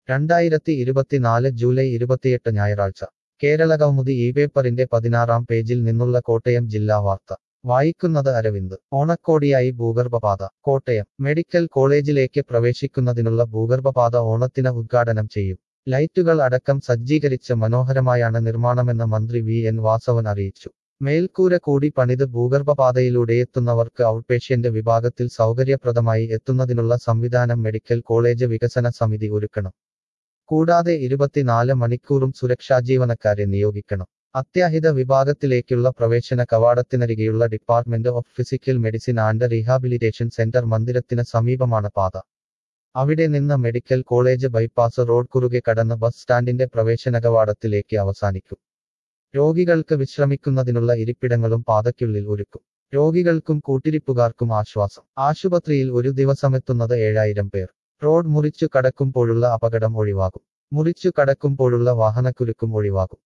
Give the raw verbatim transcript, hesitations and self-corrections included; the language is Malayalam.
രണ്ടായിരത്തി ഇരുപത്തിനാല് ജൂലൈ ഇരുപത്തിയെട്ട് ഞായറാഴ്ച കേരളകൗമുദി ഈ പേപ്പറിന്റെ പതിനാറാം പേജിൽ നിന്നുള്ള കോട്ടയം ജില്ലാ വാർത്ത വായിക്കുന്നത് അരവിന്ദ്. ഓണക്കോടിയായി ഭൂഗർഭപാത. കോട്ടയം മെഡിക്കൽ കോളേജിലേക്ക് പ്രവേശിക്കുന്നതിനുള്ള ഭൂഗർഭപാത ഓണത്തിന് ഉദ്ഘാടനം ചെയ്യും. ലൈറ്റുകൾ അടക്കം സജ്ജീകരിച്ച് മനോഹരമായാണ് നിർമ്മാണമെന്ന് മന്ത്രി വി എൻ വാസവൻ അറിയിച്ചു. മേൽക്കൂര കൂടി പണിത് ഭൂഗർഭപാതയിലൂടെയെത്തുന്നവർക്ക് ഔട്ട്പേഷ്യന്റ് വിഭാഗത്തിൽ സൗകര്യപ്രദമായി എത്തുന്നതിനുള്ള സംവിധാനം മെഡിക്കൽ കോളേജ് വികസന സമിതി ഒരുക്കണം. കൂടാതെ ഇരുപത്തിനാല് മണിക്കൂറും സുരക്ഷാജീവനക്കാരെ നിയോഗിക്കണം. അത്യാഹിത വിഭാഗത്തിലേക്കുള്ള പ്രവേശന കവാടത്തിനരികെയുള്ള department of physical medicine and rehabilitation centre മന്ദിരത്തിന് സമീപമാണ് പാത. അവിടെ നിന്ന് മെഡിക്കൽ കോളേജ് ബൈപ്പാസ് റോഡ് കുറുകെ കടന്ന് ബസ് സ്റ്റാൻഡിന്റെ പ്രവേശന കവാടത്തിലേക്ക് അവസാനിക്കും. രോഗികൾക്ക് വിശ്രമിക്കുന്നതിനുള്ള ഇരിപ്പിടങ്ങളും പാതയ്ക്കുള്ളിൽ ഒരുക്കും. രോഗികൾക്കും കൂട്ടിരിപ്പുകാർക്കും ആശ്വാസം. ആശുപത്രിയിൽ ഒരു ദിവസമെത്തുന്നത് ഏഴായിരം പേർ. റോഡ് മുറിച്ചു കടക്കുമ്പോഴുള്ള അപകടം ഒഴിവാകും. മുറിച്ചു കടക്കുമ്പോഴുള്ള വാഹനക്കുരുക്കും ഒഴിവാകും.